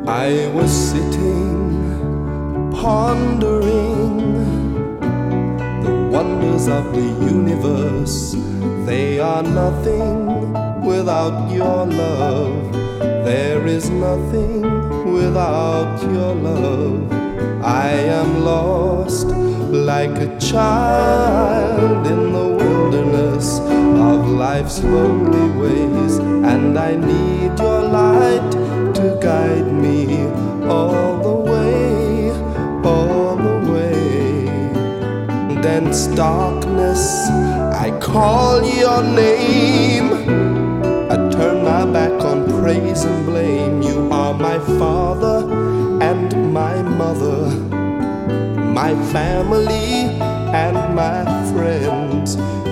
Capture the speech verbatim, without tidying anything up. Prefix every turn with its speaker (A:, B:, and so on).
A: I was sitting, pondering the wonders of the universe. They are nothing without your love. There is nothing without your love. I am lost like a child in the wilderness of life's lonely ways, and I need your light to guide me all the way, all the way. Dense darkness, I call your name. I turn my back on praise and blame. You are my father and my mother, my family and my friends.